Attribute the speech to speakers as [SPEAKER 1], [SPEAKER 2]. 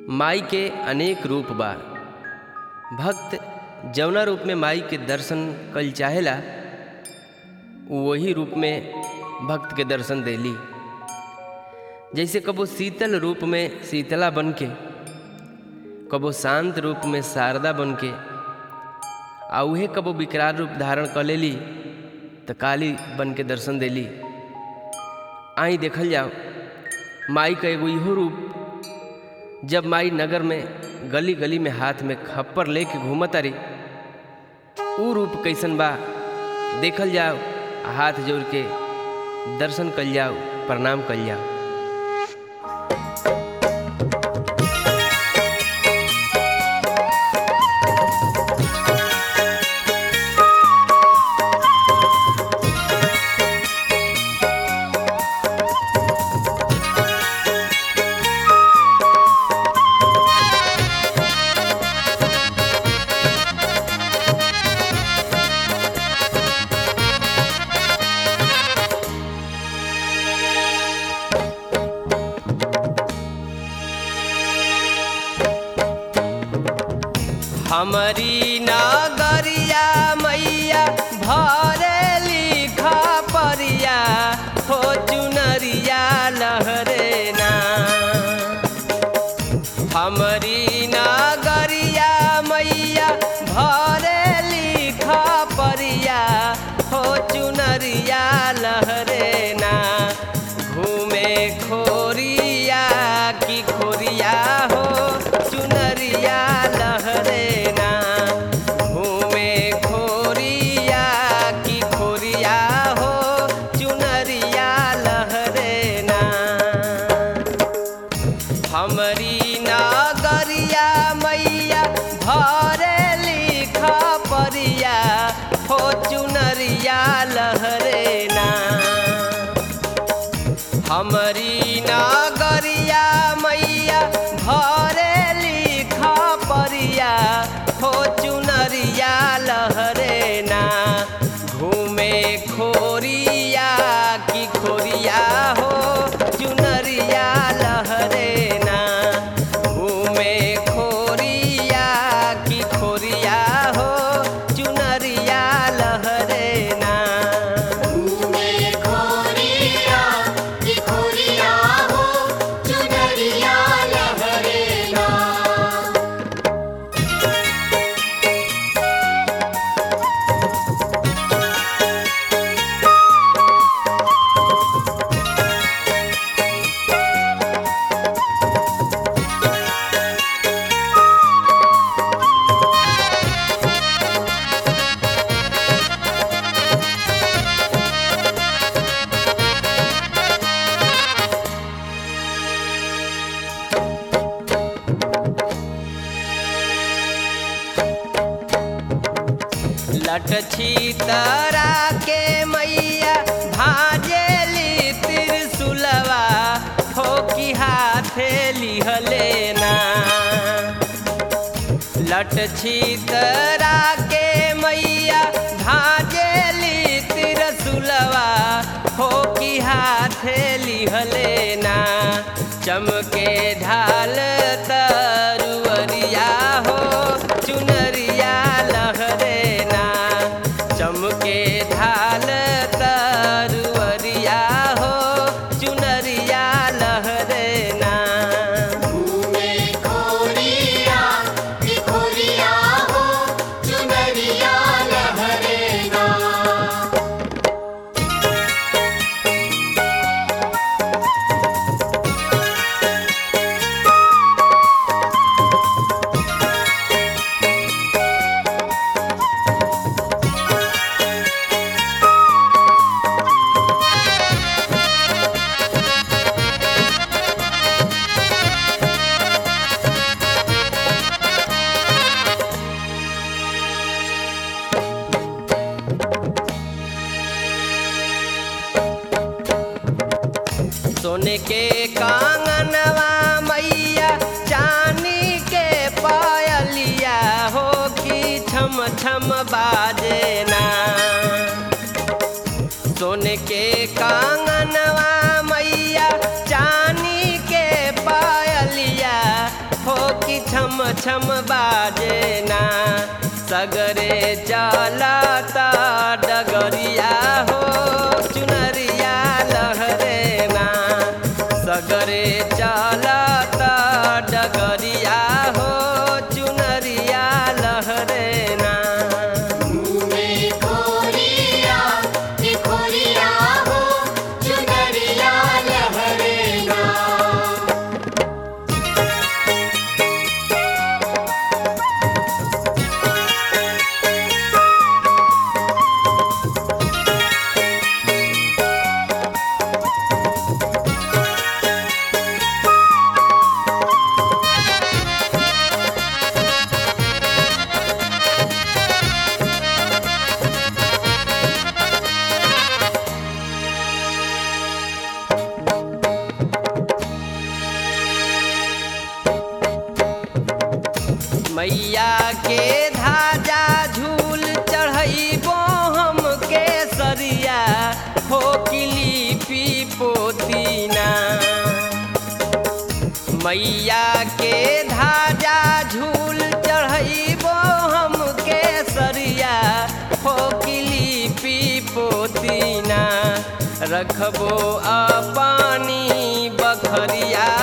[SPEAKER 1] माई के अनेक रूप बा। भक्त जौना रूप में माई के दर्शन कल चाहेला वही रूप में भक्त के दर्शन देली। जैसे कबो शीतल रूप में शीतला बन के, कबो शांत रूप में शारदा बन के, आ उहे कबो विकराल रूप धारण कर लेली तो काली बन के दर्शन देली। आई देखल जाओ माई का एगो इहो रूप। जब माई नगर में गली गली में हाथ में खप्पर लेके घूमत रही, ऊ रूप कैसन बा देखल जाओ। हाथ जोड़ के दर्शन कल जाओ, प्रणाम कल जाओ।
[SPEAKER 2] हमारी नगरिया मैया भरे लिखा परिया हो चुनरिया लहरे ना। हमारी नगरिया मैया भरे लिखा परिया हो चुनरिया लहरे ना। घूमे खोरिया की खोरिया हो चुनरिया लहरे ना। घूमे खोरिया की खोरिया हो चुनरिया लहरे ना। हमारी नगरिया मैया भरे लिखा परिया हो चुनरिया लहरे ना। हमारी नगरिया मैया भरे लिखा परिया हो चुनरिया लहरे ना। घूमे खोरिया की खोरिया हो चुनरिया लहरे ना। घूमे खोरिया की खोरिया हो चुनरिया लहरे ना।
[SPEAKER 3] घूमे खोरिया की खोरिया हो चुनरिया लहरे ना।
[SPEAKER 2] लट छीतरा के मैया भाजेली त्रिशूलवा हो की हाथे लिहले ना। लट छीतरा के मैया भाजेली त्रिशूलवा हो की हाथे लिहले ना। चमके ढाल तरुअरिया हो चुनरिया लहरे ना। चमके ढाल तरुअरिया हो चुनरिया लहरे ना।
[SPEAKER 3] घूमे खोरिया की खोरिया हो चुनरिया लहरे ना।
[SPEAKER 2] छम बाजे ना सगरे चलता डगरिया हो चुनरिया लहरे ना सगरे चलता डगरिया हो चुनरिया लहरे ना
[SPEAKER 3] मुँह में खोरिया कि खोरिया हो चुनरिया लहरे ना।
[SPEAKER 2] मैया के धाजा झूल चढ़ैबो हम के सरिया हो लिपि पोतीना मैया के धाजा झूल चढ़ैबो हम के सरिया हो लिपि पोतीना रखबो अपनी बखरिया